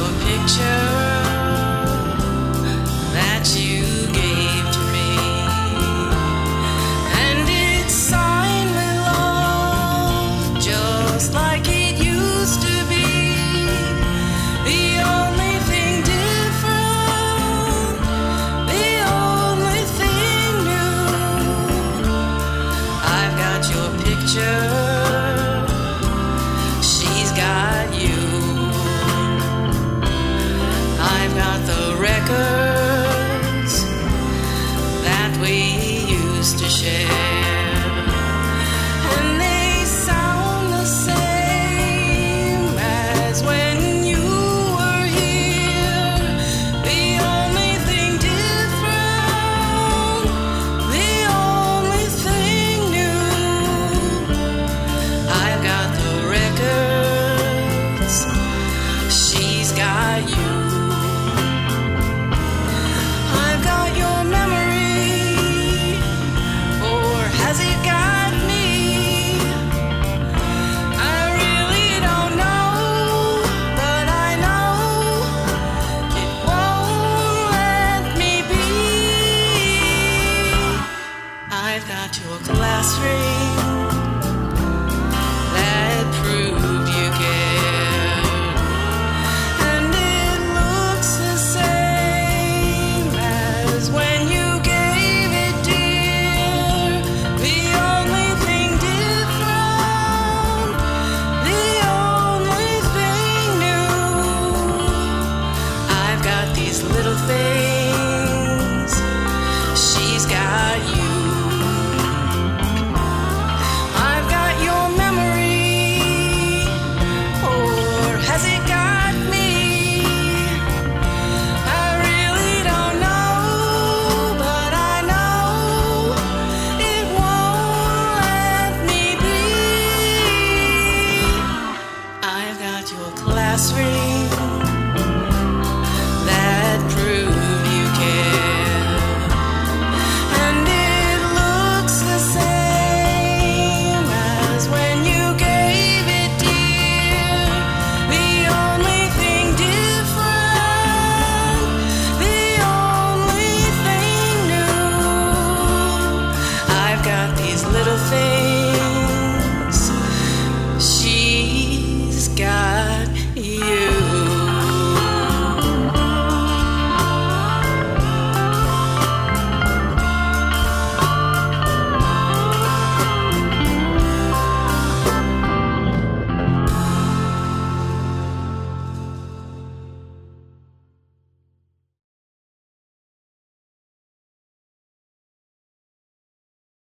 your picture that you gave to me, and it's signed with love, just like it used to be. The only thing different, the only thing new, I've got your picture, she's got you. I've got the records that we used to share.